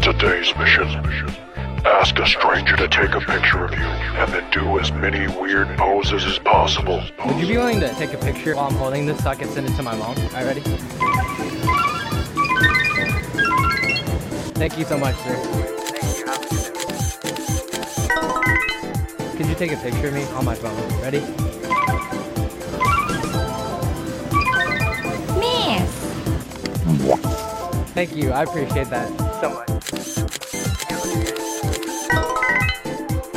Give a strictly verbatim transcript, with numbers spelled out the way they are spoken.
Today's mission. Ask a stranger to take a picture of you, and then do as many weird poses as possible. Would you be willing to take a picture while I'm holding this so I can send it to my mom? Alright, ready? Thank you so much, sir. Could you take a picture of me on my phone? Ready? Miss! Thank you, I appreciate that so much.